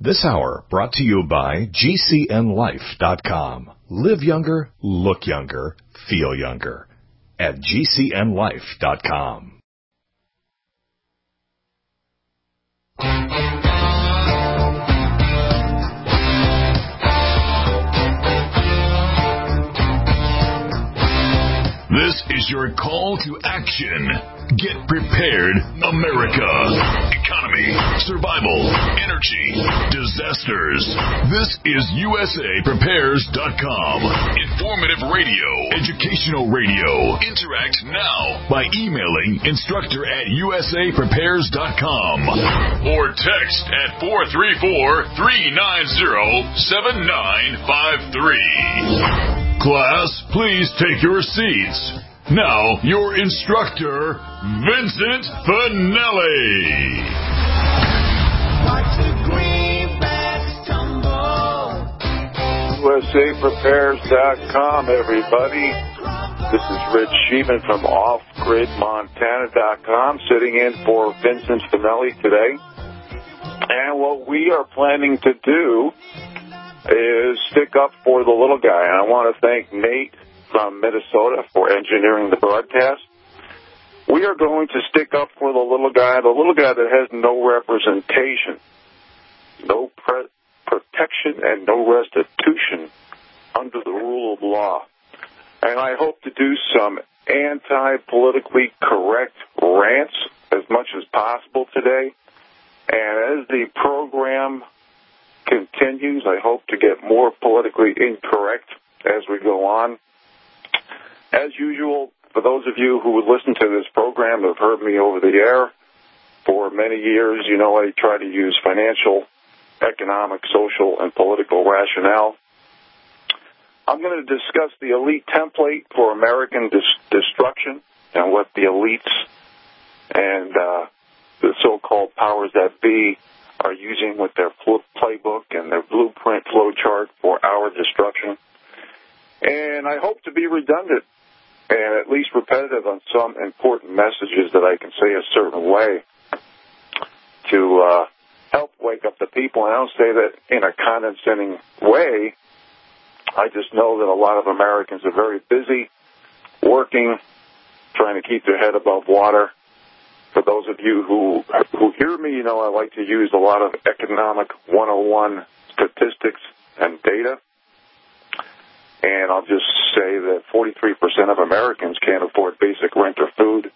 This hour brought to you by GCNLife.com. Live younger, look younger, feel younger at GCNLife.com. This is your call to action. Get prepared, America. Economy, survival, energy, disasters. This is USAPrepares.com. Informative radio, educational radio. Interact now by emailing instructor@USAPrepares.com or text at 434-390-7953. Class, please take your seats. Now, your instructor, Vincent Finelli. Watch the greenbacks tumble. USAPrepares.com, everybody. This is Rich Sheeman from OffGridMontana.com, sitting in for Vincent Finelli today. And what we are planning to do is stick up for the little guy. And I want to thank Nate from Minnesota for engineering the broadcast. We are going to stick up for the little guy that has no representation, no protection, and no restitution under the rule of law. And I hope to do some anti-politically correct rants as much as possible today. And as the program continues, I hope to get more politically incorrect as we go on. As usual, for those of you who would listen to this program have heard me over the air for many years, you know I try to use financial, economic, social, and political rationale. I'm going to discuss the elite template for American destruction and what the elites and the so-called powers that be are using with their playbook and their blueprint flowchart for our destruction. And I hope to be redundant and at least repetitive on some important messages that I can say a certain way to help wake up the people. And I don't say that in a condescending way. I just know that a lot of Americans are very busy working, trying to keep their head above water. For those of you who hear me, you know I like to use a lot of economic 101 statistics and data. And I'll just say that 43% of Americans can't afford basic rent or food.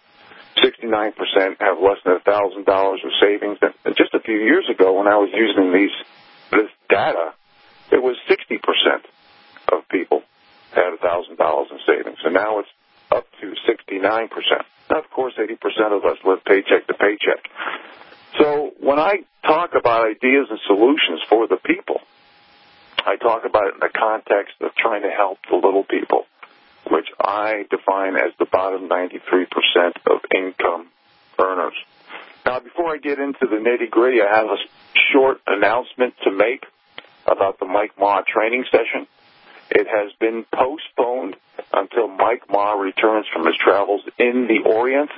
69% have less than $1,000 of savings. And just a few years ago when I was using this data, it was 60% of people had $1,000 in savings. And now it's up to 69%. Now, of course, 80% of us live paycheck to paycheck. So when I talk about ideas and solutions for the people, I talk about it in the context of trying to help the little people, which I define as the bottom 93% of income earners. Now, before I get into the nitty-gritty, I have a short announcement to make about the Mike Ma training session. It has been postponed until Mike Ma returns from his travels in the Orient.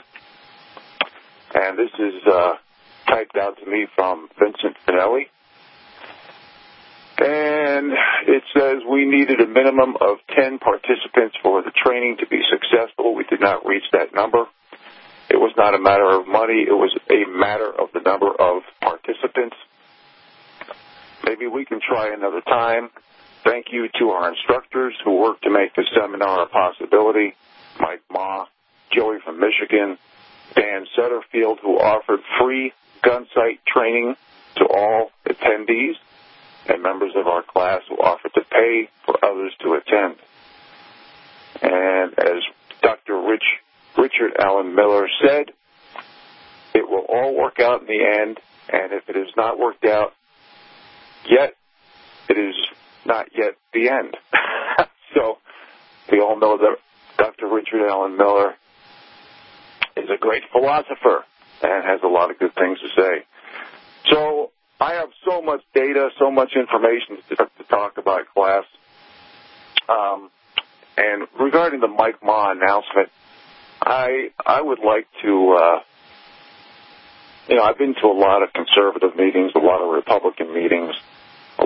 And this is typed out to me from Vincent Finelli. And it says we needed a minimum of 10 participants for the training to be successful. We did not reach that number. It was not a matter of money. It was a matter of the number of participants. Maybe we can try another time. Thank you to our instructors who worked to make this seminar a possibility. Mike Ma, Joey from Michigan, Dan Sutterfield, who offered free gun sight training to all attendees, and members of our class who offered to pay for others to attend. And as Dr. Richard Allen Miller said, it will all work out in the end, and if it has not worked out yet, it is not yet the end. So we all know that Dr. Richard Allen Miller is a great philosopher and has a lot of good things to say. So I have so much data, so much information to talk about, class. And regarding the Mike Ma announcement, I would like to, I've been to a lot of conservative meetings, a lot of Republican meetings,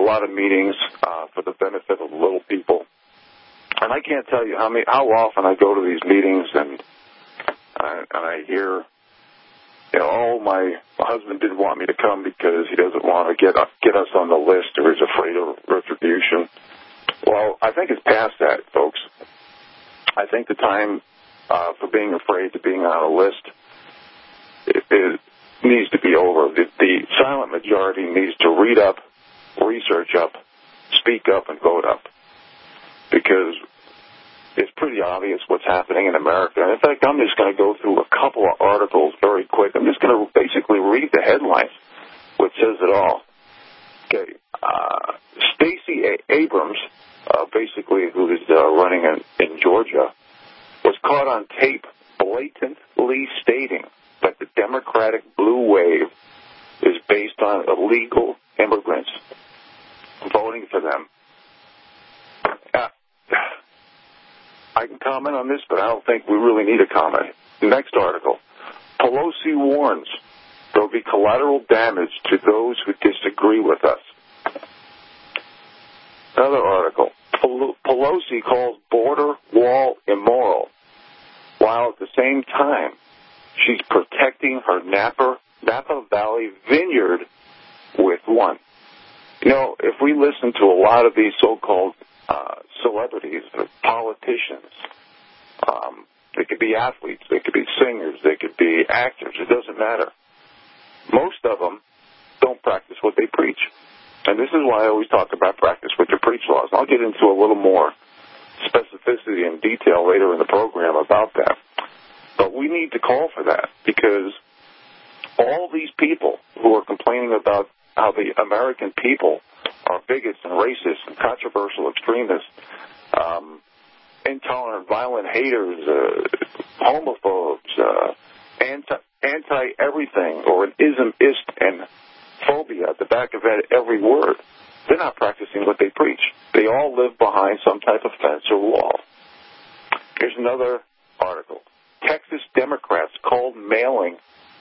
lot of meetings for the benefit of the little people. And I can't tell you how often I go to these meetings and I hear, oh, my husband didn't want me to come because he doesn't want to get us on the list or he's afraid of retribution. Well, I think it's past that, folks. I think the time for being afraid to being on a list it needs to be over. The silent majority needs to read up, research up, speak up, and vote up. Because it's pretty obvious what's happening in America. And in fact, I'm just going to go through a couple of articles very quick. I'm just going to basically read the headlines, which says it all. Okay, Stacey Abrams, basically who is running in Georgia, was caught on tape blatantly stating that the Democratic blue wave is based on illegal immigrants voting for them. I can comment on this, but I don't think we really need a comment. Next article. Pelosi warns there will be collateral damage to those who disagree with us. Another article. Pelosi calls border wall immoral, while at the same time she's protecting her Napa Valley vineyard with one. If we listen to a lot of these so-called celebrities, politicians, they could be athletes, they could be singers, they could be actors, it doesn't matter. Most of them don't practice what they preach. And this is why I always talk about practice what you preach laws. I'll get into a little more specificity and detail later in the program about that. But we need to call for that because all these people who are complaining about how the American people are bigots and racists and controversial extremists, intolerant, violent haters, homophobes, anti-everything, or an ism-ist and phobia at the back of every word. They're not practicing what they preach. They all live behind some type of fence or wall. Here's another article. Texas Democrats caught mailing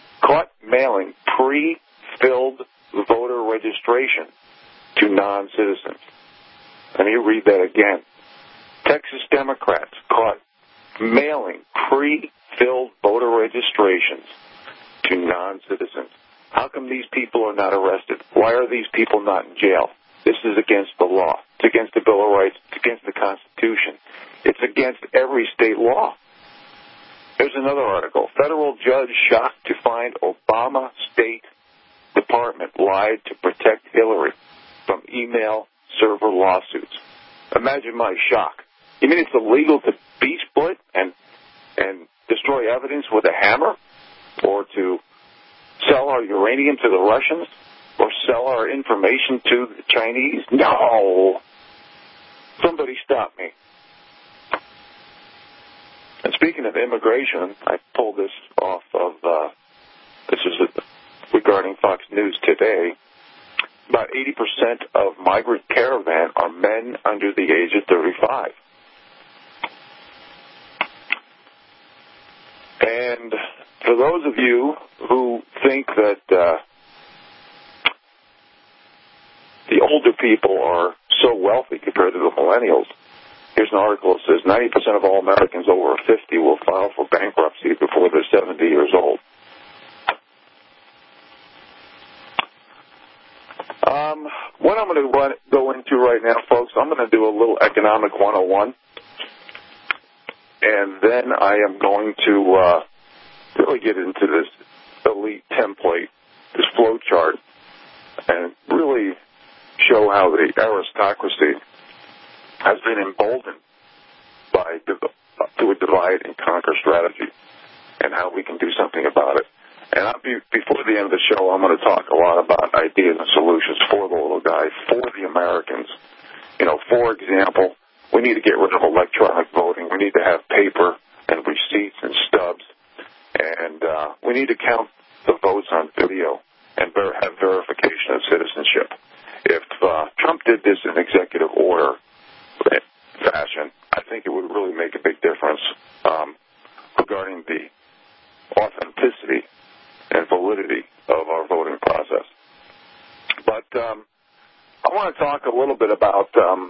pre-filled voter registration to non-citizens. Let me read that again. Texas Democrats caught mailing pre-filled voter registrations to non-citizens. How come these people are not arrested? Why are these people not in jail? This is against the law. It's against the Bill of Rights. It's against the Constitution. It's against every state law. Here's another article. Federal judge shocked to find Obama State Department lied to protect Hillary from email server lawsuits. Imagine my shock. You mean it's illegal to beach split and destroy evidence with a hammer? Or to sell our uranium to the Russians? Or sell our information to the Chinese? No! Somebody stop me. And speaking of immigration, I pulled this off of, this is regarding Fox News today. About 80% of migrant caravan are men under the age of 35. And for those of you who think that the older people are so wealthy compared to the millennials, here's an article that says 90% of all Americans over 50 will file for bankruptcy before they're 70 years old. What I'm going to go into right now, folks, I'm going to do a little Economic 101, and then I am going to really get into this elite template, this flow chart, and really show how the aristocracy has been emboldened to a divide and conquer strategy, and how we can do something about it. And before the end of the show, I'm going to talk a lot about ideas and solutions for the little guy, for the Americans. For example, we need to get rid of electronic voting. We need to have paper and receipts and stubs. And we need to count the votes on video and have verification of citizenship. If Trump did this in executive order fashion, I think it would really make a big difference regarding the authenticity and validity of our voting process. But I want to talk a little bit about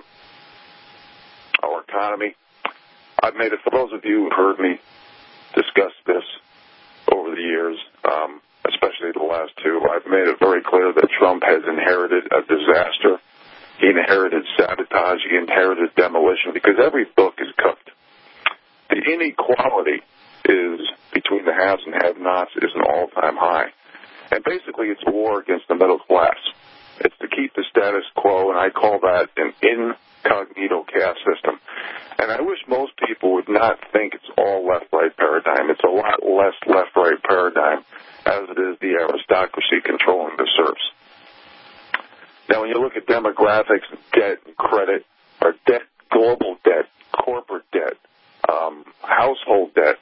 our economy. I've made it, for those of you who've heard me discuss this over the years, especially the last two, I've made it very clear that Trump has inherited a disaster. He inherited sabotage. He inherited demolition, because every book is cooked. The inequality is between the haves and have-nots is an all-time high. And basically it's a war against the middle class. It's to keep the status quo, and I call that an incognito caste system. And I wish most people would not think it's all left-right paradigm. It's a lot less left-right paradigm as it is the aristocracy controlling the serfs. Now, when you look at demographics, debt, and credit, or debt, global debt, corporate debt, household debt,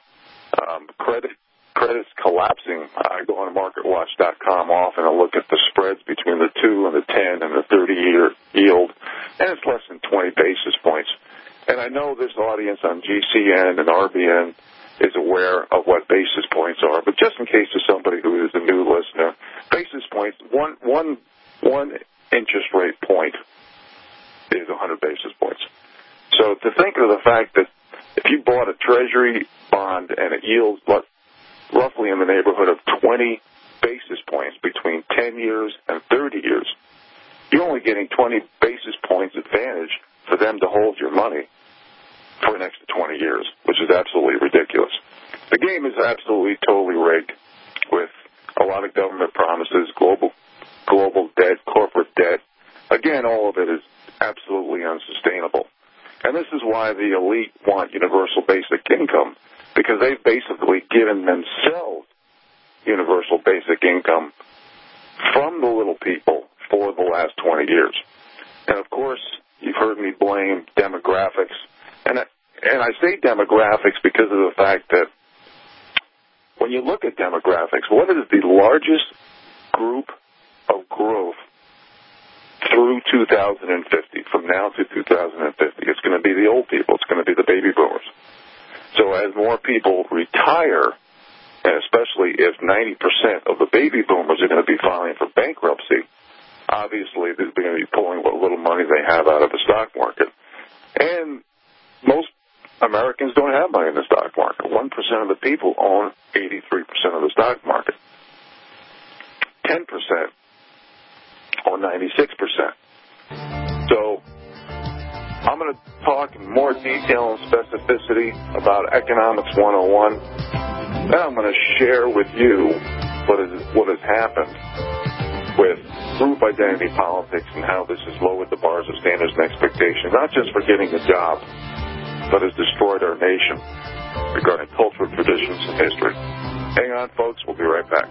credit's collapsing. I go on MarketWatch.com often and look at the spreads between the 2 and the 10 and the 30-year yield, and it's less than 20 basis points. And I know this audience on GCN and RBN is aware of what basis points are, but just in case there's somebody who is a new listener, basis points, one interest rate point is 100 basis points. So to think of the fact that if you bought a treasury bond and it yields roughly in the neighborhood of 20 basis points between 10 years and 30 years, you're only getting 20 basis points advantage for them to hold your money for an extra 20 years, which is absolutely ridiculous. The game is absolutely totally rigged with a lot of government promises, global debt, corporate debt. Again, all of it is absolutely unsustainable. And this is why the elite want universal basic income, because they've basically given themselves universal basic income from the little people for the last 20 years. And, of course, you've heard me blame demographics. And I say demographics because of the fact that when you look at demographics, what is the largest group of growth through 2050, from now to 2050? It's going to be the old people. It's going to be the baby boomers. So as more people retire, and especially if 90% of the baby boomers are going to be filing for bankruptcy, obviously they're going to be pulling what little money they have out of the stock market. And most Americans don't have money in the stock market. 1% of the people own 83% of the stock market. 10% own 96%. So I'm going to talk in more detail and specificity about Economics 101. Then I'm going to share with you what has happened with group identity politics and how this has lowered the bars of standards and expectations, not just for getting a job, but has destroyed our nation regarding cultural traditions and history. Hang on, folks. We'll be right back.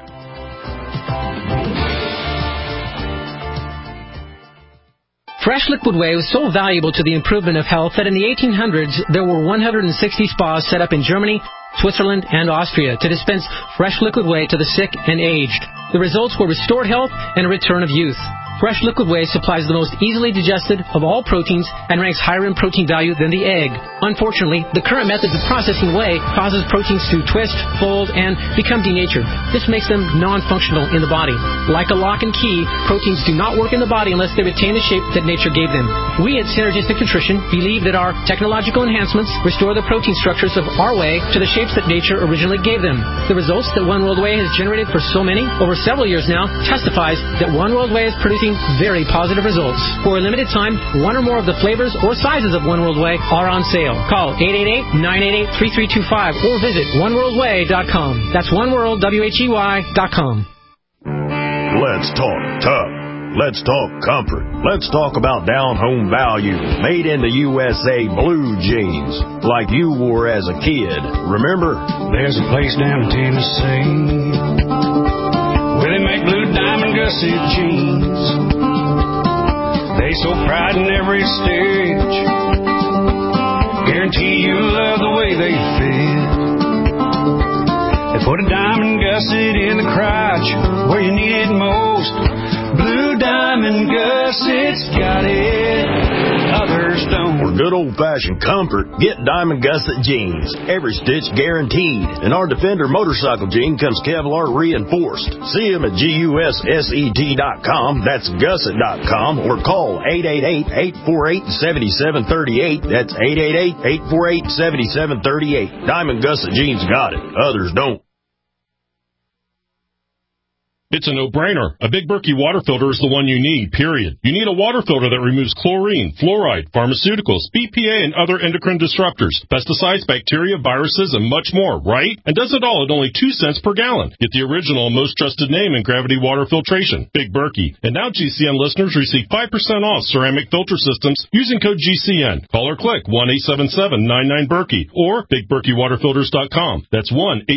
Fresh liquid whey was so valuable to the improvement of health that in the 1800s there were 160 spas set up in Germany, Switzerland, and Austria to dispense fresh liquid whey to the sick and aged. The results were restored health and a return of youth. Fresh liquid whey supplies the most easily digested of all proteins and ranks higher in protein value than the egg. Unfortunately, the current methods of processing whey causes proteins to twist, fold, and become denatured. This makes them non-functional in the body. Like a lock and key, proteins do not work in the body unless they retain the shape that nature gave them. We at Synergistic Nutrition believe that our technological enhancements restore the protein structures of our whey to the shapes that nature originally gave them. The results that One World Whey has generated for so many, over several years now, testifies that One World Whey is producing very positive results. For a limited time, one or more of the flavors or sizes of One World Whey are on sale. Call 888-988-3325 or visit oneworldwhey.com. That's oneworldwhey.com. Let's talk tough. Let's talk comfort. Let's talk about down-home value. Made in the USA blue jeans, like you wore as a kid. Remember? There's a place down in Tennessee where they make blue diamond gusset jeans. They so pride in every stitch. Guarantee you love the way they fit. They put a diamond gusset in the crotch where you need it most. Blue Diamond Gusset's got it, others don't. For for good old-fashioned comfort, get Diamond Gusset jeans. Every stitch guaranteed. And our Defender motorcycle jean comes Kevlar reinforced. See them at GUSSET.com. That's Gusset.com. Or call 888-848-7738. That's 888-848-7738. Diamond Gusset jeans got it. Others don't. It's a no-brainer. A Big Berkey water filter is the one you need, period. You need a water filter that removes chlorine, fluoride, pharmaceuticals, BPA, and other endocrine disruptors, pesticides, bacteria, viruses, and much more, right? And does it all at only 2 cents per gallon. Get the original and most trusted name in gravity water filtration, Big Berkey. And now GCN listeners receive 5% off ceramic filter systems using code GCN. Call or click 1-877-99-BERKEY or BigBerkeyWaterFilters.com. That's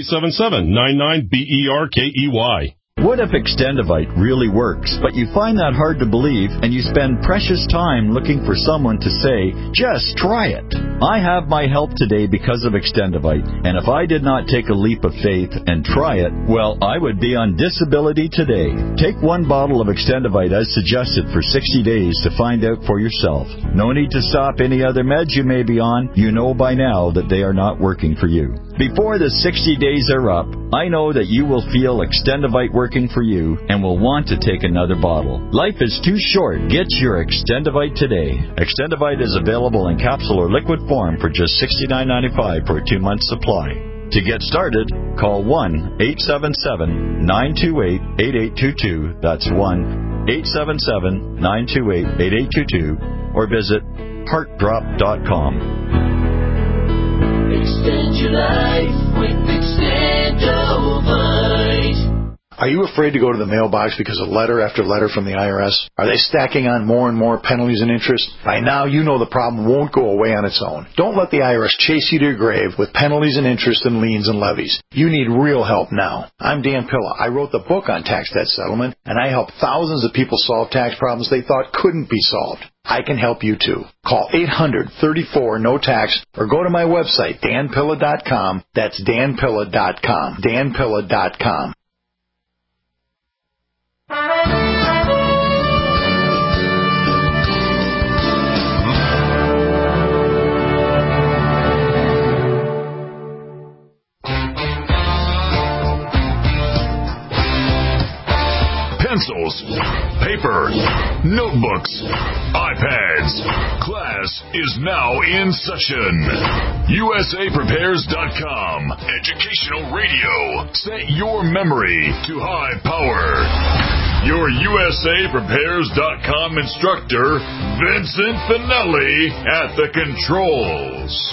1-877-99-BERKEY. What if Extendivite really works, but you find that hard to believe and you spend precious time looking for someone to say, just try it? I have my help today because of Extendivite, and if I did not take a leap of faith and try it, well, I would be on disability today. Take 1 bottle of Extendivite as suggested for 60 days to find out for yourself. No need to stop any other meds you may be on. You know by now that they are not working for you. Before the 60 days are up, I know that you will feel Extendivite working for you and will want to take another bottle. Life is too short. Get your Extendivite today. Extendivite is available in capsule or liquid form for just $69.95 for a 2-month supply. To get started, call 1-877-928-8822. That's 1-877-928-8822 or visit heartdrop.com. Extend your life with Extendovite. Are you afraid to go to the mailbox because of letter after letter from the IRS? Are they stacking on more and more penalties and interest? By now, you know the problem won't go away on its own. Don't let the IRS chase you to your grave with penalties and interest and liens and levies. You need real help now. I'm Dan Pilla. I wrote the book on tax debt settlement, and I help thousands of people solve tax problems they thought couldn't be solved. I can help you too. Call 800-34-NO-TAX or go to my website, danpilla.com. That's danpilla.com. danpilla.com. Pencils, paper, notebooks, iPads. Class is now in session. USAPrepares.com. Educational radio. Set your memory to high power. Your USAPrepares.com instructor, Vincent Finelli, at the controls.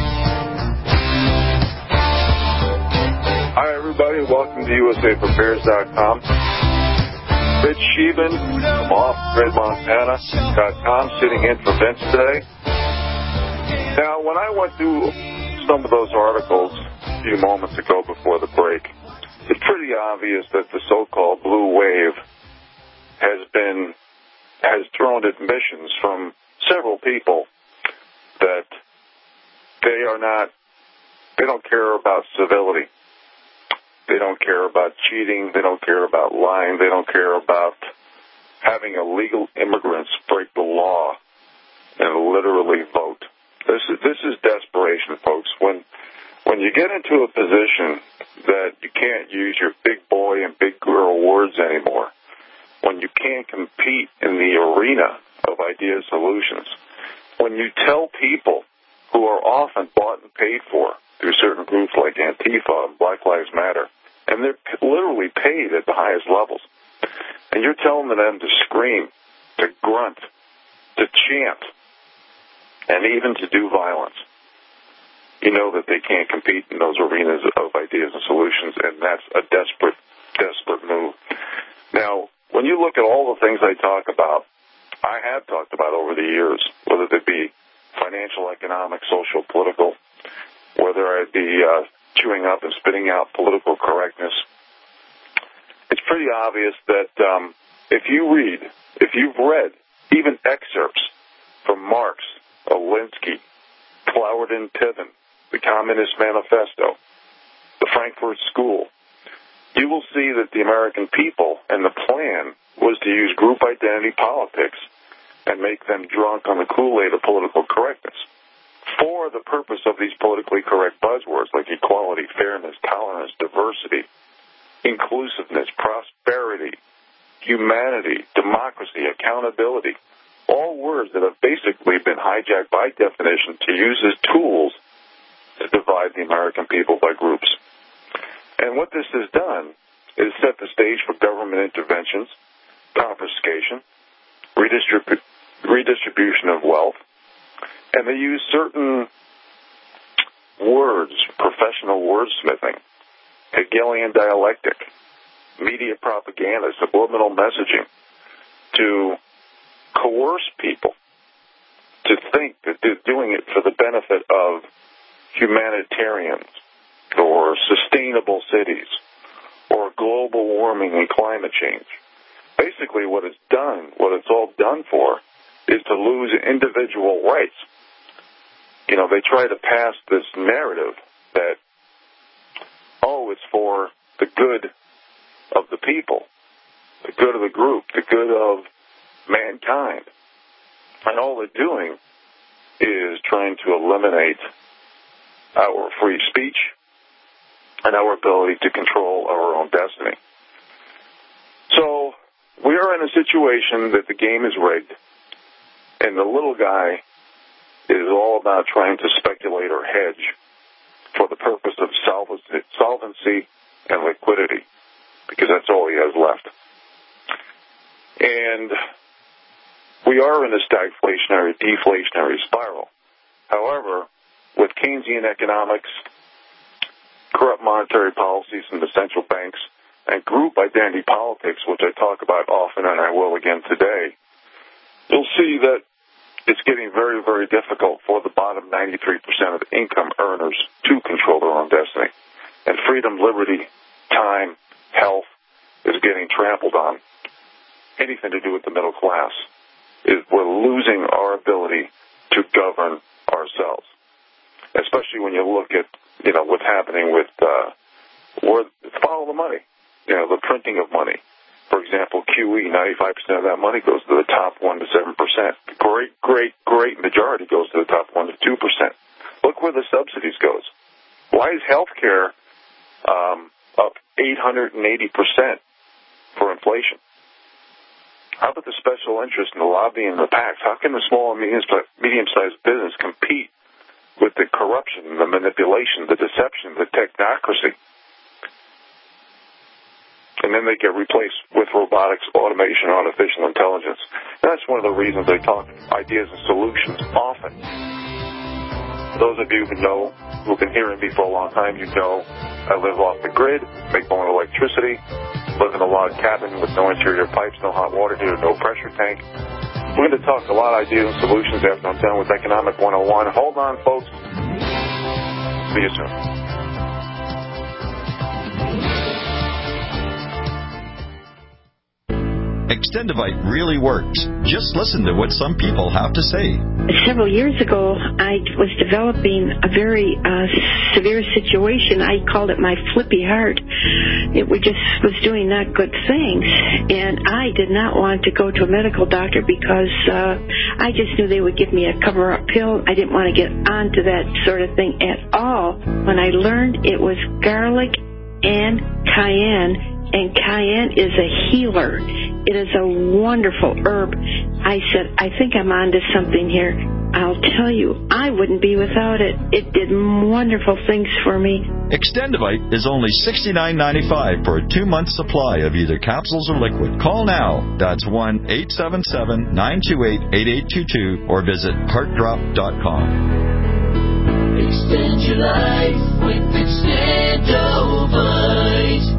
Hi, everybody. Welcome to USAPrepares.com. Rich Sheehan from OffGridMontana.com sitting in for Vince today. Now, when I went through some of those articles a few moments ago before the break, it's pretty obvious that the so-called blue wave has thrown admissions from several people that they don't care about civility. They don't care about cheating. They don't care about lying. They don't care about having illegal immigrants break the law and literally vote. This is desperation, folks. When you get into a position that you can't use your big boy and big girl words anymore, when you can't compete in the arena of idea solutions, when you tell people who are often bought and paid for through certain groups like Antifa and Black Lives Matter, and they're literally paid at the highest levels, and you're telling them to scream, to grunt, to chant, and even to do violence, you know that they can't compete in those arenas of ideas and solutions, and that's a desperate, desperate move. Now, when you look at all the things I talk about, I have talked about over the years, whether they be financial, economic, social, political, whether I be chewing up and spitting out political correctness, it's pretty obvious that if you've read even excerpts from Marx, Alinsky, Cloward and Piven, the Communist Manifesto, the Frankfurt School, you will see that the American people and the plan was to use group identity politics and make them drunk on the Kool-Aid of political correctness for the purpose of these politically correct buzzwords like equality, fairness, tolerance, diversity, inclusiveness, prosperity, humanity, democracy, accountability, all words that have basically been hijacked by definition to use as tools to divide the American people by groups. And what this has done is set the stage for government interventions, confiscation, redistribution of wealth, and they use certain words, professional wordsmithing, Hegelian dialectic, media propaganda, subliminal messaging, to coerce people to think that they're doing it for the benefit of humanitarians or sustainable cities or global warming and climate change. Basically what it's all done for is to lose individual rights. You know, they try to pass this narrative that, it's for the good of the people, the good of the group, the good of mankind. And all they're doing is trying to eliminate our free speech and our ability to control our own destiny. So we are in a situation that the game is rigged, and the little guy is all about trying to speculate or hedge for the purpose of solvency and liquidity, because that's all he has left. And we are in a stagflationary, deflationary spiral. However, with Keynesian economics, corrupt monetary policies from the central banks, and group identity politics, which I talk about often and I will again today, you'll see that it's getting very, very difficult for the bottom 93% of income earners to control their own destiny. And freedom, liberty, time, health is getting trampled on. Anything to do with the middle class we're losing our ability to govern ourselves. Especially when you look at, what's happening with follow the money, the printing of money. For example, QE, 95% of that money goes to the top 1% to 7%. Great majority goes to the top 1% to 2%. Look where the subsidies goes. Why is health care up 880% for inflation? How about the special interest in the lobbying and the PACs? How can the small and medium-sized business compete with the corruption, the manipulation, the deception, the technocracy? And then they get replaced with robotics, automation, artificial intelligence. And that's one of the reasons I talk ideas and solutions often. Those of you who've been hearing me for a long time, I live off the grid, make my own electricity, live in a log cabin with no interior pipes, no hot water heater, no pressure tank. We're going to talk a lot of ideas and solutions after I'm done with Economic 101. Hold on, folks. See you soon. Extendivite really works. Just listen to what some people have to say. Several years ago, I was developing a very severe situation. I called it my flippy heart. It was doing not good things, and I did not want to go to a medical doctor because I just knew they would give me a cover-up pill. I didn't want to get onto that sort of thing at all. When I learned it was garlic and cayenne, and cayenne is a healer. It is a wonderful herb. I said, I think I'm onto something here. I'll tell you, I wouldn't be without it. It did wonderful things for me. Extendivite is only $69.95 for a 2-month supply of either capsules or liquid. Call now. That's 1-877-928-8822 or visit heartdrop.com. Extend your life with Extendivite.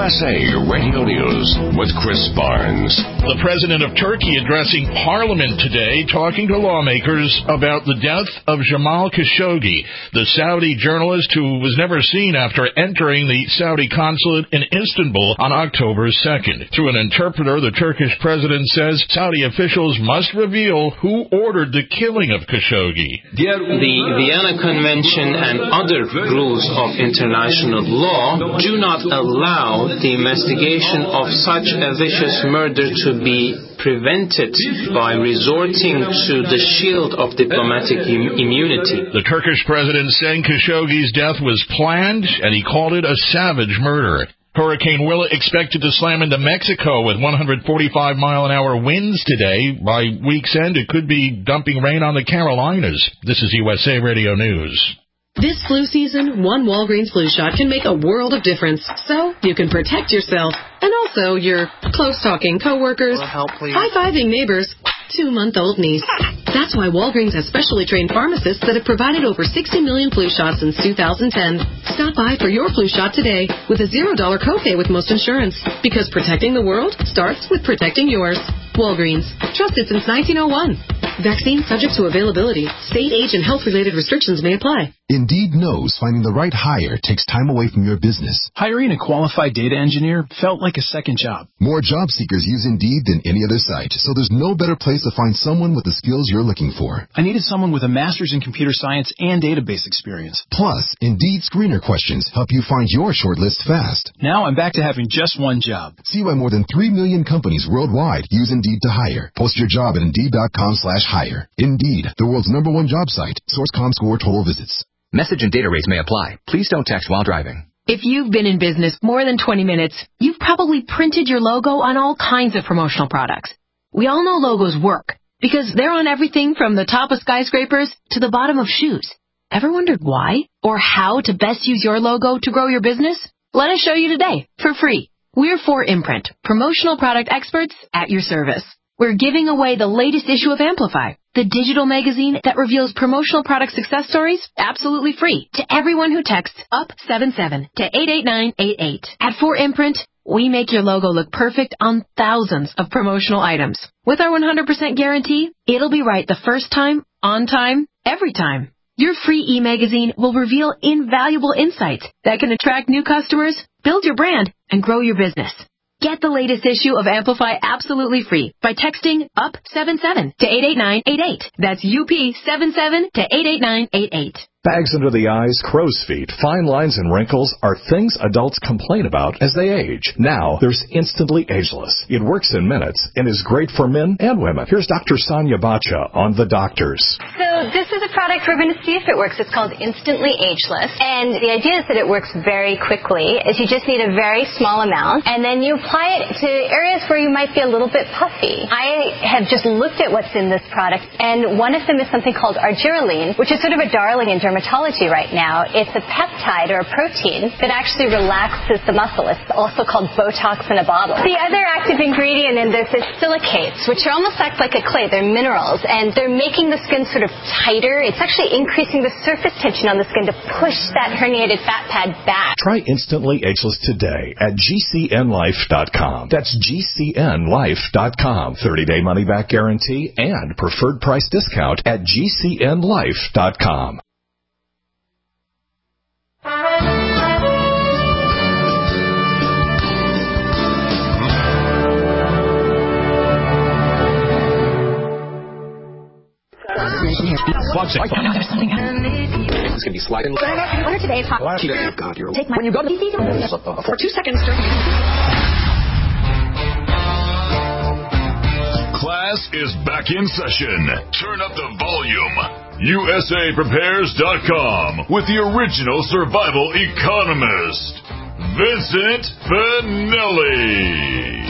USA Radio News with Chris Barnes. The president of Turkey addressing Parliament today, talking to lawmakers about the death of Jamal Khashoggi, the Saudi journalist who was never seen after entering the Saudi consulate in Istanbul on October 2nd. Through an interpreter, the Turkish president says Saudi officials must reveal who ordered the killing of Khashoggi. The Vienna Convention and other rules of international law do not allow the investigation of such a vicious murder to be prevented by resorting to the shield of diplomatic immunity. The Turkish president saying Khashoggi's death was planned, and he called it a savage murder. Hurricane Willa expected to slam into Mexico with 145-mile-an-hour winds today. By week's end, it could be dumping rain on the Carolinas. This is USA Radio News. This flu season, one Walgreens flu shot can make a world of difference. So you can protect yourself and also your close-talking coworkers, high-fiving neighbors, 2-month-old niece. That's why Walgreens has specially trained pharmacists that have provided over 60 million flu shots since 2010. Stop by for your flu shot today with a $0 copay with most insurance. Because protecting the world starts with protecting yours. Walgreens. Trusted since 1901. Vaccine subject to availability. State, age, and health-related restrictions may apply. Indeed knows finding the right hire takes time away from your business. Hiring a qualified data engineer felt like a second job. More job seekers use Indeed than any other site, so there's no better place to find someone with the skills you're looking for. I needed someone with a master's in computer science and database experience. Plus, Indeed screener questions help you find your shortlist fast. Now I'm back to having just one job. See why more than 3 million companies worldwide use Indeed to hire. Post your job at Indeed.com/hire. Indeed, the world's #1 job site. Source ComScore total visits. Message and data rates may apply. Please don't text while driving. If you've been in business more than 20 minutes, you've probably printed your logo on all kinds of promotional products. We all know logos work because they're on everything from the top of skyscrapers to the bottom of shoes. Ever wondered why or how to best use your logo to grow your business? Let us show you today for free. We're 4imprint, promotional product experts at your service. We're giving away the latest issue of Amplify, the digital magazine that reveals promotional product success stories absolutely free to everyone who texts UP77 to 88988. At 4imprint, we make your logo look perfect on thousands of promotional items. With our 100% guarantee, it'll be right the first time, on time, every time. Your free e-magazine will reveal invaluable insights that can attract new customers, build your brand, and grow your business. Get the latest issue of Amplify absolutely free by texting UP77 to 88988. That's UP77 to 88988. Bags under the eyes, crow's feet, fine lines, and wrinkles are things adults complain about as they age. Now, there's Instantly Ageless. It works in minutes and is great for men and women. Here's Dr. Sonia Bacha on The Doctors. So this is a product we're going to see if it works. It's called Instantly Ageless. And the idea is that it works very quickly. Is you just need a very small amount, and then you apply it to areas where you might be a little bit puffy. I have just looked at what's in this product, and one of them is something called argireline, which is sort of a darling in dermatology right now. It's a peptide or a protein that actually relaxes the muscle. It's also called Botox in a bottle. The other active ingredient in this is silicates, which are almost act like a clay. They're minerals, and they're making the skin sort of tighter. It's actually increasing the surface tension on the skin to push that herniated fat pad back. Try Instantly Ageless today at GCNlife.com. That's GCNlife.com. 30-day money-back guarantee and preferred price discount at GCNlife.com. This could be sliding. What are today's hot? God, you're... Take my... When you go to for 2 seconds during... Class is back in session. Turn up the volume. USAPrepares.com with the original survival economist, Vincent Finelli.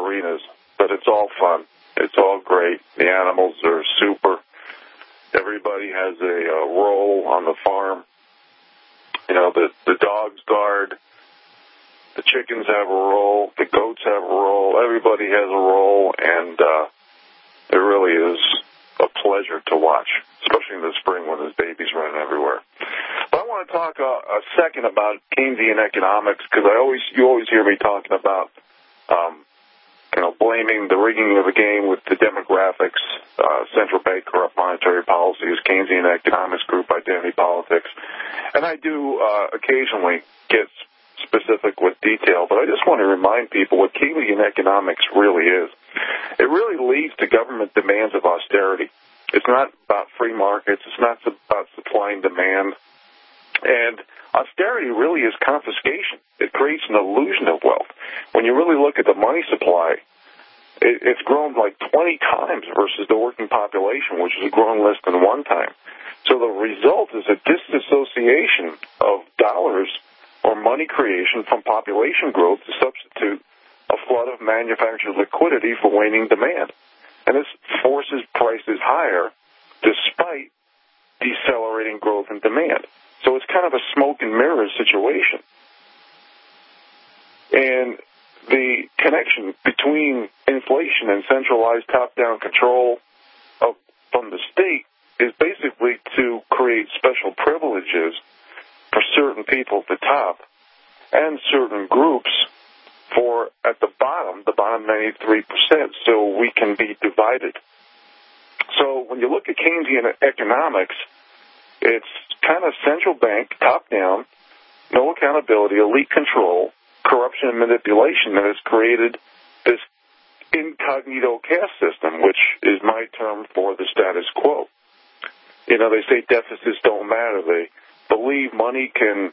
arenas, but it's all fun. It's all great. The animals are super. Everybody has a role on the farm. You know, the dogs guard. The chickens have a role. The goats have a role. Everybody has a role, and it really is a pleasure to watch, especially in the spring when there's babies running everywhere. But I want to talk a second about Keynesian economics, because you always hear me talking about blaming the rigging of the game with the demographics, central bank corrupt monetary policies, Keynesian economics, group identity politics. And I do occasionally get specific with detail, but I just want to remind people what Keynesian economics really is. It really leads to government demands of austerity. It's not about free markets. It's not about supply and demand. And austerity really is confiscation. It creates an illusion of wealth. When you really look at the money supply, it's grown like 20 times versus the working population, which has grown less than one time. So the result is a disassociation of dollars or money creation from population growth to substitute a flood of manufactured liquidity for waning demand. And this forces prices higher despite decelerating growth in demand. So it's kind of a smoke and mirrors situation. And the connection between inflation and centralized top-down control from the state is basically to create special privileges for certain people at the top and certain groups for at the bottom 93%, so we can be divided. So when you look at Keynesian economics, it's kind of central bank, top-down, no accountability, elite control, corruption and manipulation that has created this incognito caste system, which is my term for the status quo. You know, they say deficits don't matter. They believe money can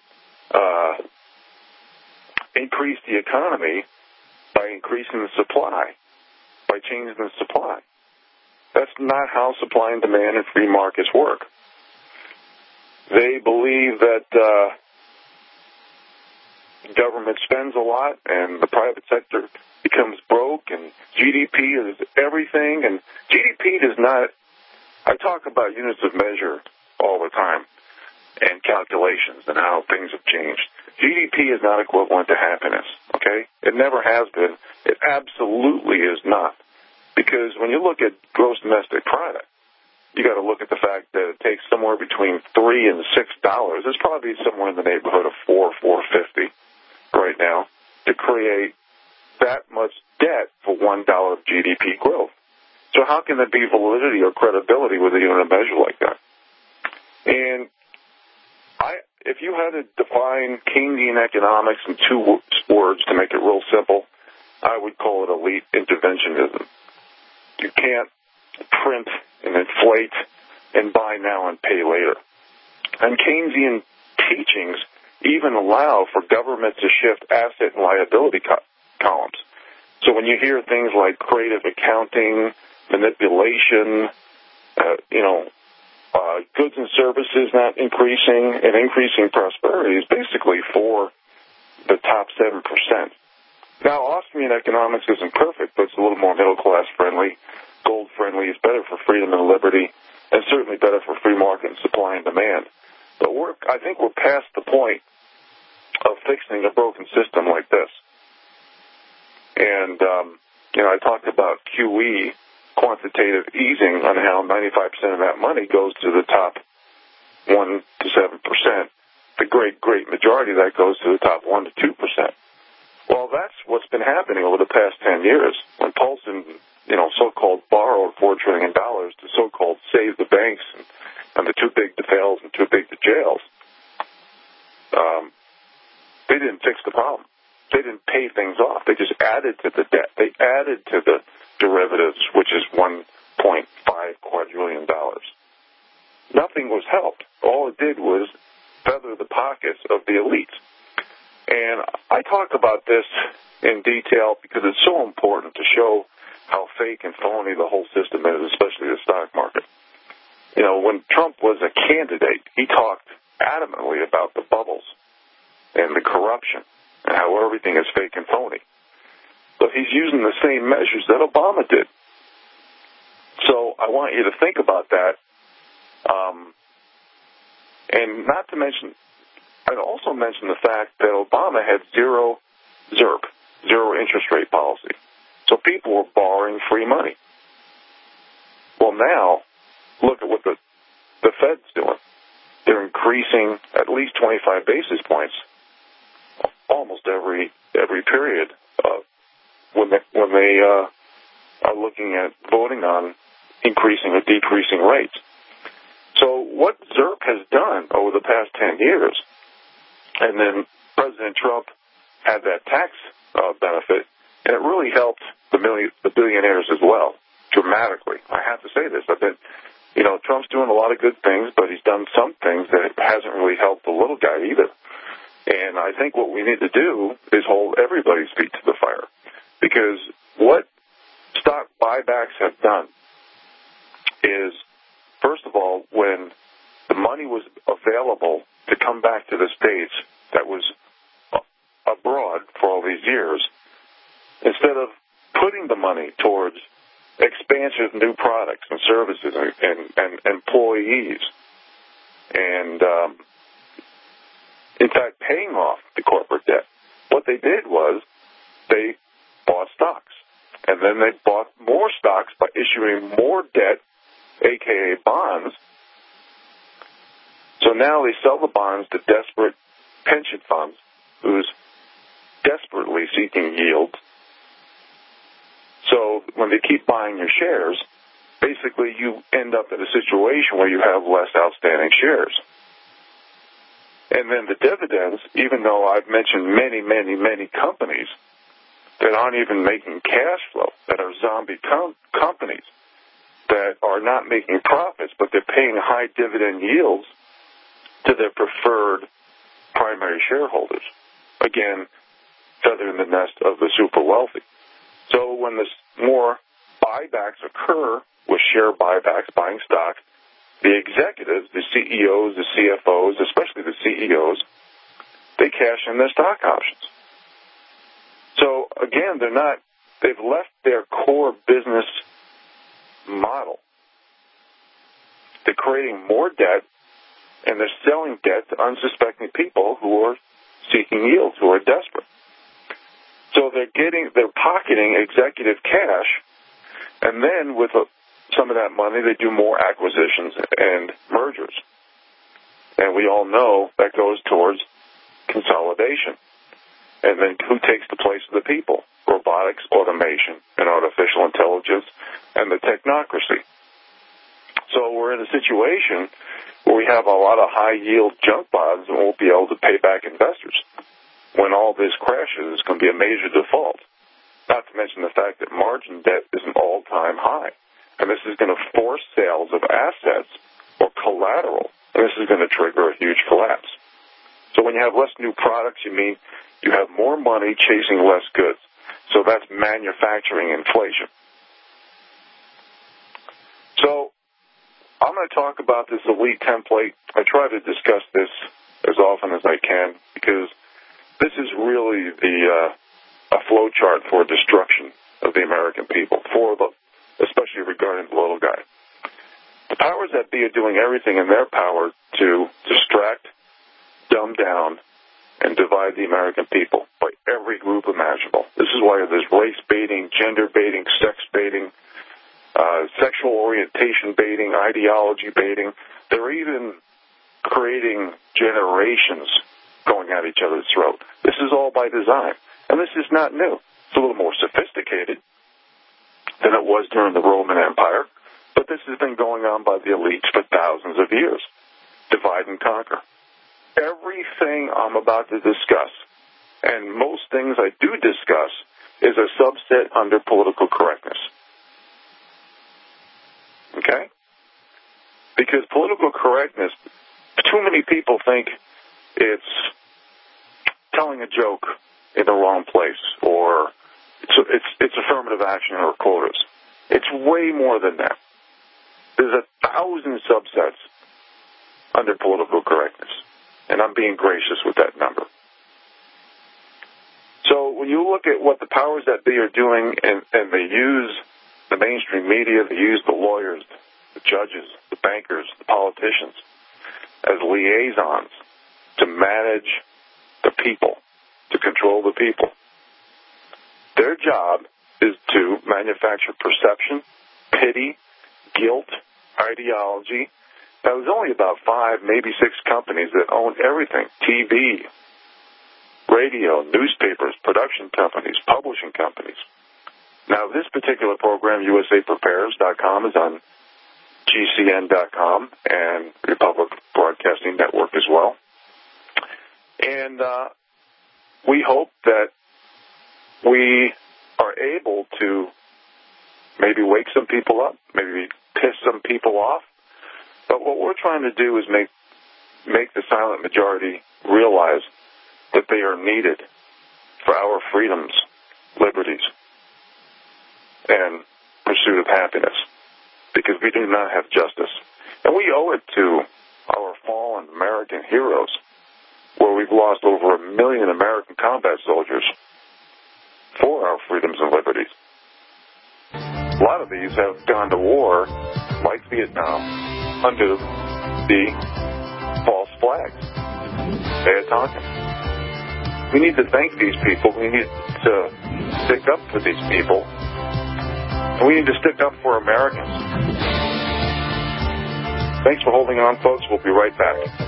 increase the economy by increasing the supply, by changing the supply. That's not how supply and demand and free markets work. They believe that government spends a lot and the private sector becomes broke and GDP is everything. And GDP does not, I talk about units of measure all the time and calculations and how things have changed. GDP is not equivalent to happiness, okay? It never has been. It absolutely is not. Because when you look at gross domestic product, you got to look at the fact that it takes somewhere between $3 and $6. It's probably somewhere in the neighborhood of $4.50 right now to create that much debt for $1 of GDP growth. So how can there be validity or credibility with a unit of measure like that? And if you had to define Keynesian economics in two words to make it real simple, I would call it elite interventionism. You can't print and inflate and buy now and pay later. And Keynesian teachings even allow for government to shift asset and liability columns. So when you hear things like creative accounting, manipulation, goods and services not increasing and increasing prosperity is basically for the top 7%. Now, Austrian economics isn't perfect, but it's a little more middle-class friendly, gold friendly. It's better for freedom and liberty, and certainly better for free market and supply and demand. But I think we're past the point of fixing a broken system like this. And, I talked about QE, quantitative easing, on how 95% of that money goes to the top 1 to 7%. The great majority of that goes to the top 1 to 2%. Well, that's what's been happening over the past 10 years. When Paulson, so-called borrowed $4 trillion to so-called save the banks and the too big to fails and too big to jails, they didn't fix the problem. They didn't pay things off. They just added to the debt. They added to the derivatives, which is $1.5 quadrillion. Nothing was helped. All it did was feather the pockets of the elites. And I talk about this in detail because it's so important to show how fake and phony the whole system is, especially the stock market. When Trump was a candidate, he talked adamantly about the bubbles and the corruption and how everything is fake and phony. But he's using the same measures that Obama did. So I want you to think about that. And not to mention, I'd also mention the fact that Obama had zero ZIRP, zero interest rate policy. So people were borrowing free money. Well, now, look at what the Fed's doing. They're increasing at least 25 basis points almost every period when they are looking at voting on increasing or decreasing rates. So what ZIRP has done over the past 10 years, and then President Trump had that tax benefit, and it really helped the billionaires as well, dramatically. I have to say this. Trump's doing a lot of good things, but he's done some things that hasn't really helped the little guy either. And I think what we need to do is hold everybody's feet to the fire. Because what stock buybacks have done is, first of all, when the money was available to come back to the States that was abroad for all these years, instead of putting the money towards expansion of new products and services and employees, and in fact paying off the corporate debt, what they did was they bought stocks. And then they bought more stocks by issuing more debt, a.k.a. bonds. So now they sell the bonds to desperate pension funds who's desperately seeking yield. So when they keep buying your shares, basically you end up in a situation where you have less outstanding shares. And then the dividends, even though I've mentioned many, many, many companies that aren't even making cash flow, that are zombie companies, that are not making profits, but they're paying high dividend yields to their preferred primary shareholders. Again, feathering the nest of the super wealthy. So when more buybacks occur, with share buybacks, buying stock, the executives, the CEOs, the CFOs, especially the CEOs, they cash in their stock options. So again, they've left their core business model. They're creating more debt, and they're selling debt to unsuspecting people who are seeking yields, who are desperate. So they're pocketing executive cash, and then with some of that money, they do more acquisitions and mergers. And we all know that goes towards consolidation. And then who takes the place of the people? Robotics, automation, and artificial intelligence, and the technocracy. So we're in a situation where we have a lot of high-yield junk bonds and won't be able to pay back investors. When all this crashes, it's going to be a major default. Not to mention the fact that margin debt is an all-time high. And this is going to force sales of assets or collateral, and this is going to trigger a huge collapse. So when you have less new products, you have more money chasing less goods. So that's manufacturing inflation. So I'm going to talk about this elite template. I try to discuss this as often as I can because this is really a flow chart for destruction of the American people, especially regarding the little guy. The powers that be are doing everything in their power to distract, dumb down, and divide the American people by every group imaginable. This is why there's race baiting, gender baiting, sex baiting, sexual orientation baiting, ideology baiting. They're even creating generations going at each other's throat. This is all by design. And this is not new. It's a little more sophisticated than it was during the Roman Empire, but this has been going on by the elites for thousands of years. Divide and conquer. Everything I'm about to discuss, and most things I do discuss, is a subset under political correctness. Okay? Because political correctness, too many people think it's telling a joke in the wrong place, or it's affirmative action or quotas. It's way more than that. There's 1,000 subsets under political correctness, and I'm being gracious with that number. So when you look at what the powers that be are doing, and they use the mainstream media, they use the lawyers, the judges, the bankers, the politicians as liaisons to manage the people, to control the people. Their job is to manufacture perception, pity, guilt, ideology. Now, there's only about 5, maybe 6 companies that own everything: TV, radio, newspapers, production companies, publishing companies. Now, this particular program, USAPrepares.com, is on GCN.com and Republic Broadcasting Network as well. And we hope that we are able to maybe wake some people up, maybe piss some people off. But what we're trying to do is make the silent majority realize that they are needed for our freedoms, liberties, and pursuit of happiness, because we do not have justice. And we owe it to our fallen American heroes, where we've lost over 1 million American combat soldiers for our freedoms and liberties. A lot of these have gone to war, like Vietnam, under the false flags. We need to thank these people. We need to stick up for these people. And we need to stick up for Americans. Thanks for holding on, folks. We'll be right back.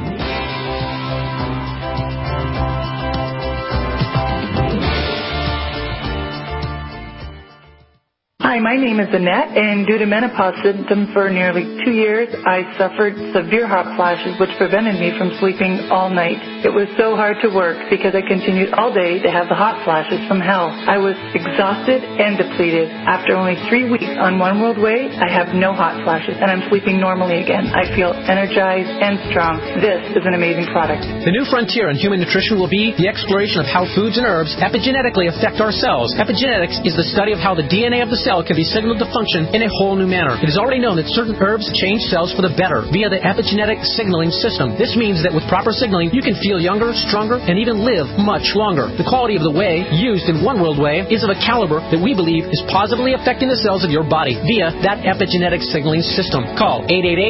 Hi, my name is Annette, and due to menopause symptoms for nearly 2 years, I suffered severe hot flashes, which prevented me from sleeping all night. It was so hard to work because I continued all day to have the hot flashes from hell. I was exhausted and depleted. After only 3 weeks on One World Way, I have no hot flashes, and I'm sleeping normally again. I feel energized and strong. This is an amazing product. The new frontier in human nutrition will be the exploration of how foods and herbs epigenetically affect our cells. Epigenetics is the study of how the DNA of the cell can be signaled to function in a whole new manner. It is already known that certain herbs change cells for the better via the epigenetic signaling system. This means that with proper signaling, you can feel younger, stronger, and even live much longer. The quality of the whey used in One World Whey is of a caliber that we believe is positively affecting the cells of your body via that epigenetic signaling system. Call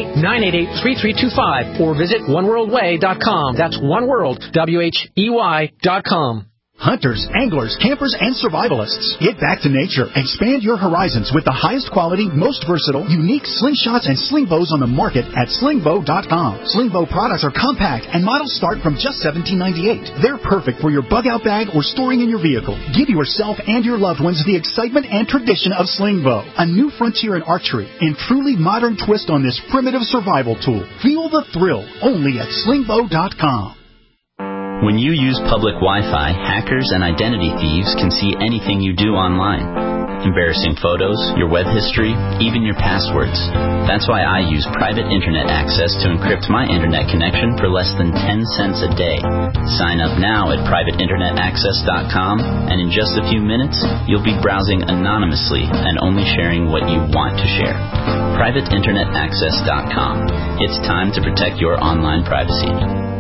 888-988-3325 or visit oneworldway.com. That's oneworld, WHEY.com. Hunters, anglers, campers, and survivalists. Get back to nature. Expand your horizons with the highest quality, most versatile, unique slingshots and sling bows on the market at slingbow.com. Sling bow products are compact and models start from just $17.98. They're perfect for your bug-out bag or storing in your vehicle. Give yourself and your loved ones the excitement and tradition of sling bow, a new frontier in archery and truly modern twist on this primitive survival tool. Feel the thrill only at slingbow.com. When you use public Wi-Fi, hackers and identity thieves can see anything you do online. Embarrassing photos, your web history, even your passwords. That's why I use private internet access to encrypt my internet connection for less than 10 cents a day. Sign up now at privateinternetaccess.com, and in just a few minutes, you'll be browsing anonymously and only sharing what you want to share. privateinternetaccess.com. It's time to protect your online privacy.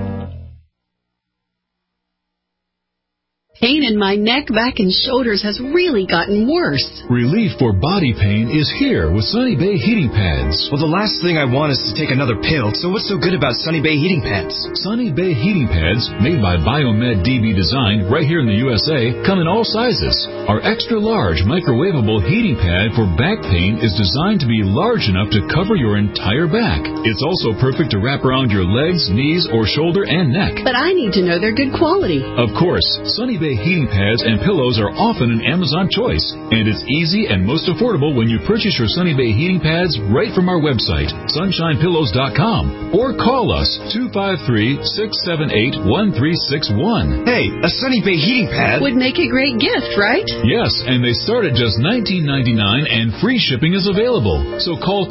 Pain in my neck, back, and shoulders has really gotten worse. Relief for body pain is here with Sunny Bay Heating Pads. Well, the last thing I want is to take another pill, so what's so good about Sunny Bay Heating Pads? Sunny Bay Heating Pads, made by Biomed DB Design right here in the USA, come in all sizes. Our extra-large microwavable heating pad for back pain is designed to be large enough to cover your entire back. It's also perfect to wrap around your legs, knees, or shoulder and neck. But I need to know they're good quality. Of course, Sunny Bay heating pads and pillows are often an Amazon choice, and it's easy and most affordable when you purchase your Sunny Bay heating pads right from our website, sunshinepillows.com, or call us 253-678-1361. Hey, a Sunny Bay heating pad would make a great gift, right? Yes, and they start at just $19.99 and free shipping is available. So call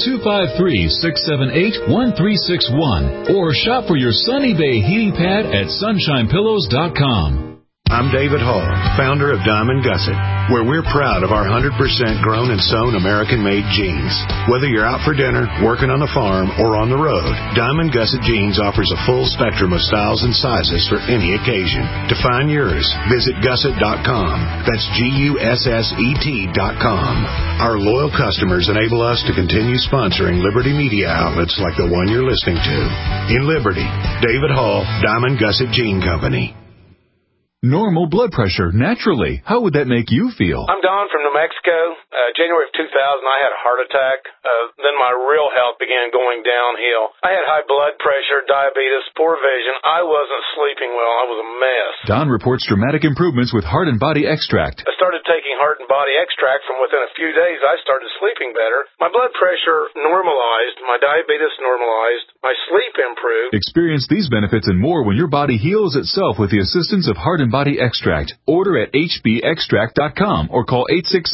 253-678-1361 or shop for your Sunny Bay heating pad at sunshinepillows.com. I'm David Hall, founder of Diamond Gusset, where we're proud of our 100% grown and sewn American-made jeans. Whether you're out for dinner, working on the farm, or on the road, Diamond Gusset Jeans offers a full spectrum of styles and sizes for any occasion. To find yours, visit gusset.com. That's GUSSET.com. Our loyal customers enable us to continue sponsoring Liberty media outlets like the one you're listening to. In Liberty, David Hall, Diamond Gusset Jean Company. Normal blood pressure, naturally. How would that make you feel? I'm Don from New Mexico. January of 2000, I had a heart attack. Then my real health began going downhill. I had high blood pressure, diabetes, poor vision. I wasn't sleeping well. I was a mess. Don reports dramatic improvements with Heart and Body Extract. I started taking Heart and Body Extract. From within a few days, I started sleeping better. My blood pressure normalized. My diabetes normalized. My sleep improved. Experience these benefits and more when your body heals itself with the assistance of Heart and Body Extract. Order at hbextract.com or call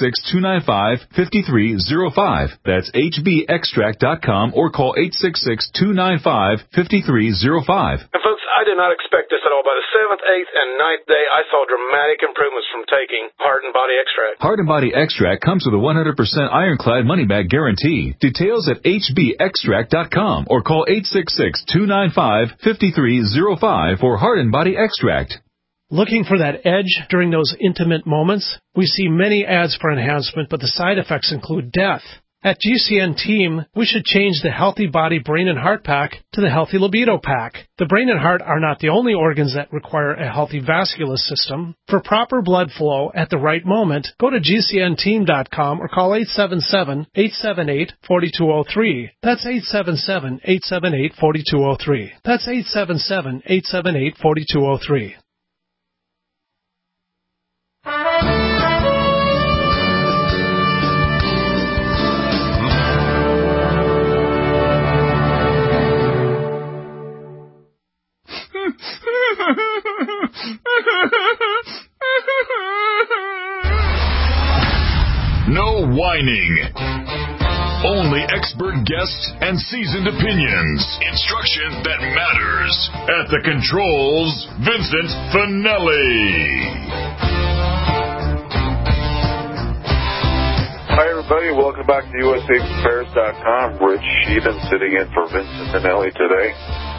866-295-5305. That's hbextract.com or call 866-295-5305. And folks, I did not expect this at all. By the 7th, 8th, and 9th day, I saw dramatic improvements from taking Heart and Body Extract. Heart and Body Extract comes with a 100% ironclad money-back guarantee. Details at hbextract.com or call 866-295-5305 for Heart and Body Extract. Looking for that edge during those intimate moments? We see many ads for enhancement, but the side effects include death. At GCN Team, we should change the Healthy Body Brain and Heart Pack to the Healthy Libido Pack. The brain and heart are not the only organs that require a healthy vascular system. For proper blood flow at the right moment, go to GCNteam.com or call 877-878-4203. That's 877-878-4203. That's 877-878-4203. No whining. Only expert guests and seasoned opinions. Instruction that matters. At the controls, Vincent Finelli. Hi, everybody. Welcome back to USAFairs.com. Rich Sheehan sitting in for Vincent Finelli today.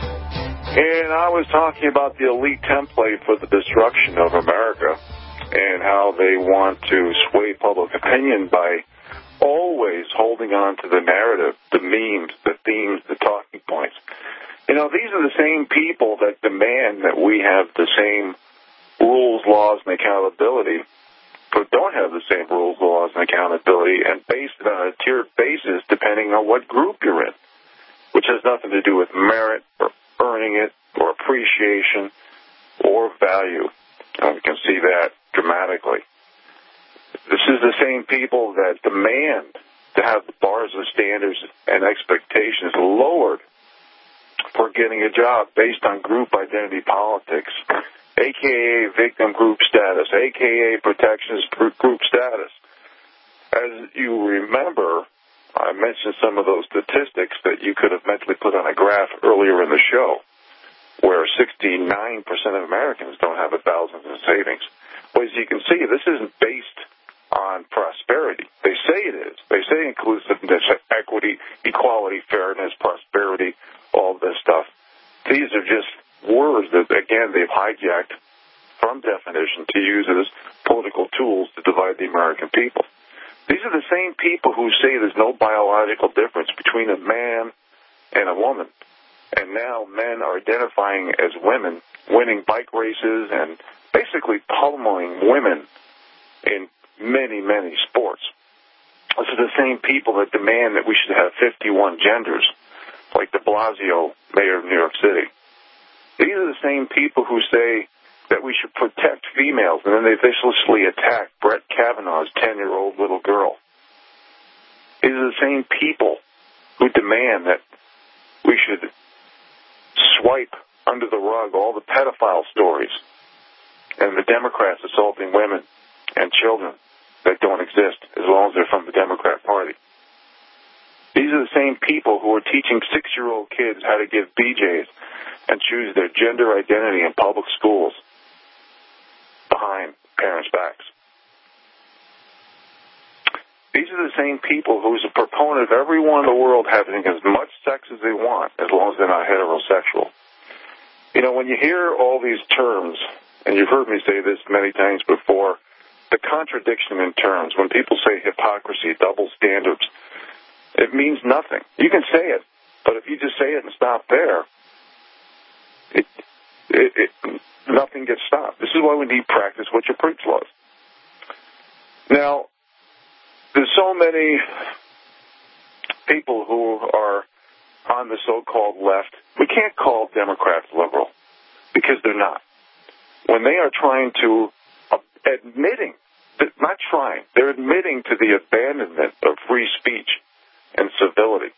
And I was talking about the elite template for the destruction of America and how they want to sway public opinion by always holding on to the narrative, the memes, the themes, the talking points. You know, these are the same people that demand that we have the same rules, laws, and accountability, but don't have the same rules, laws, and accountability, and base it on a tiered basis depending on what group you're in, which has nothing to do with merit or earning it or appreciation or value. We can see that dramatically. This is the same people that demand to have the bars of standards and expectations lowered for getting a job based on group identity politics, a.k.a. victim group status, a.k.a. protectionist group status. As you remember, I mentioned some of those statistics that you could have mentally put on a graph earlier in the show, where 69% of Americans don't have $1,000 in savings. Well, as you can see, this isn't based on prosperity. They say it is. They say inclusiveness, equity, equality, fairness, prosperity, all this stuff. These are just words that, again, they've hijacked from definition to use as political tools to divide the American people. These are the same people who say there's no biological difference between a man and a woman. And now men are identifying as women, winning bike races and basically pummeling women in many, many sports. This is the same people that demand that we should have 51 genders, like de Blasio, mayor of New York City. These are the same people who say that we should protect females, and then they viciously attack Brett Kavanaugh's 10-year-old little girl. These are the same people who demand that we should swipe under the rug all the pedophile stories and the Democrats assaulting women and children that don't exist as long as they're from the Democrat Party. These are the same people who are teaching 6-year-old kids how to give BJs and choose their gender identity in public schools. behind parents' backs. These are the same people who's a proponent of everyone in the world having as much sex as they want, as long as they're not heterosexual. You know, when you hear all these terms, and you've heard me say this many times before, the contradiction in terms, when people say hypocrisy, double standards, it means nothing. You can say it, but if you just say it and stop there, nothing gets stopped. This is why we need practice what you preach laws. Now, there's so many people who are on the so-called left. We can't call Democrats liberal because they're not. When they are trying to, they're admitting to the abandonment of free speech and civility.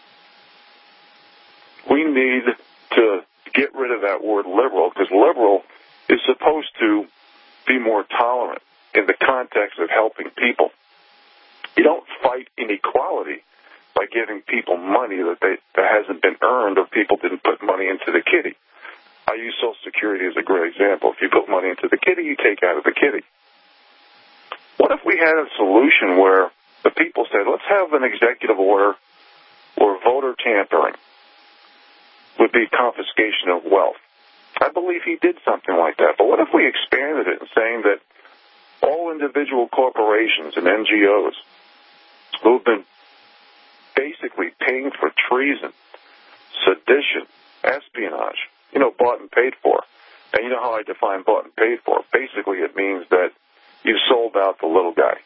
We need to get rid of that word liberal, because liberal is supposed to be more tolerant in the context of helping people. You don't fight inequality by giving people money that hasn't been earned, or people didn't put money into the kitty. I use Social Security as a great example. If you put money into the kitty, you take out of the kitty. What if we had a solution where the people said, let's have an executive order or voter tampering would be confiscation of wealth? I believe he did something like that. But what if we expanded it and saying that all individual corporations and NGOs who've been basically paying for treason, sedition, espionage, bought and paid for. And you know how I define bought and paid for? Basically, it means that you sold out the little guy.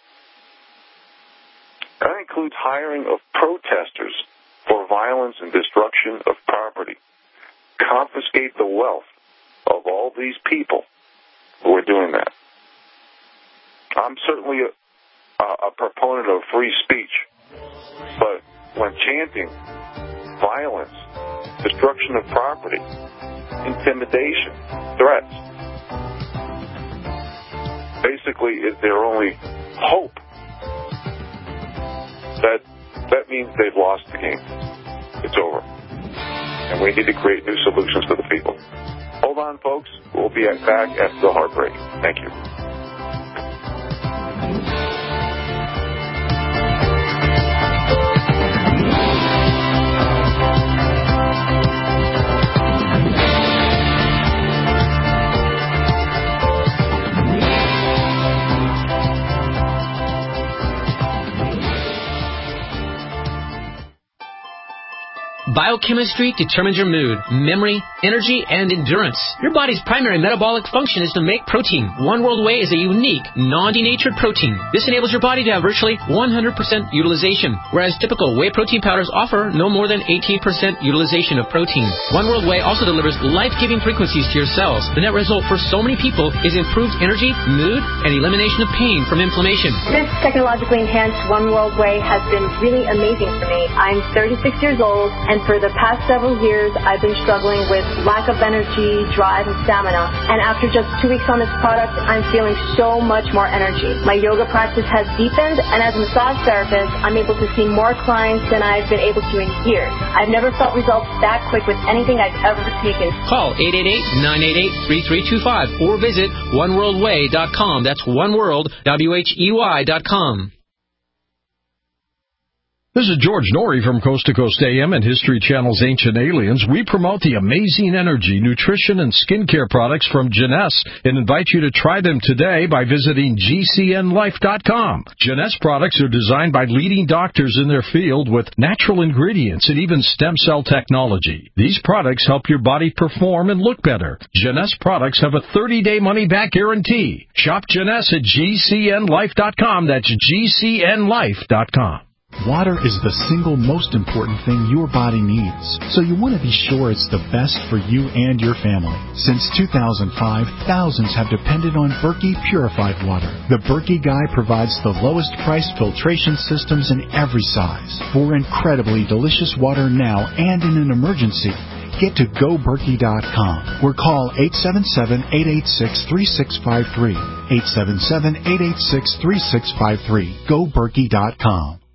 That includes hiring of protesters for violence and destruction of property. Confiscate the wealth of all these people who are doing that. I'm certainly a proponent of free speech, but when chanting violence, destruction of property, intimidation, threats, basically is their only hope, that means they've lost the game. It's over. And we need to create new solutions for the people. Hold on, folks. We'll be back after the heartbreak. Thank you. Biochemistry determines your mood, memory, energy, and endurance. Your body's primary metabolic function is to make protein. One World Whey is a unique, non-denatured protein. This enables your body to have virtually 100% utilization, whereas typical whey protein powders offer no more than 18% utilization of protein. One World Whey also delivers life-giving frequencies to your cells. The net result for so many people is improved energy, mood, and elimination of pain from inflammation. This technologically enhanced One World Whey has been really amazing for me. I'm 36 years old, and for the past several years, I've been struggling with lack of energy, drive, and stamina. And after just 2 weeks on this product, I'm feeling so much more energy. My yoga practice has deepened, and as a massage therapist, I'm able to see more clients than I've been able to in years. I've never felt results that quick with anything I've ever taken. Call 888-988-3325 or visit oneworldwhey.com. That's oneworld.com. This is George Norrie from Coast to Coast AM and History Channel's Ancient Aliens. We promote the amazing energy, nutrition, and skincare products from Jeunesse and invite you to try them today by visiting GCNlife.com. Jeunesse products are designed by leading doctors in their field with natural ingredients and even stem cell technology. These products help your body perform and look better. Jeunesse products have a 30-day money-back guarantee. Shop Jeunesse at GCNlife.com. That's GCNlife.com. Water is the single most important thing your body needs, so you want to be sure it's the best for you and your family. Since 2005, thousands have depended on Berkey purified water. The Berkey Guy provides the lowest priced filtration systems in every size. For incredibly delicious water now and in an emergency, get to GoBerkey.com or call 877-886-3653. 877-886-3653. GoBerkey.com.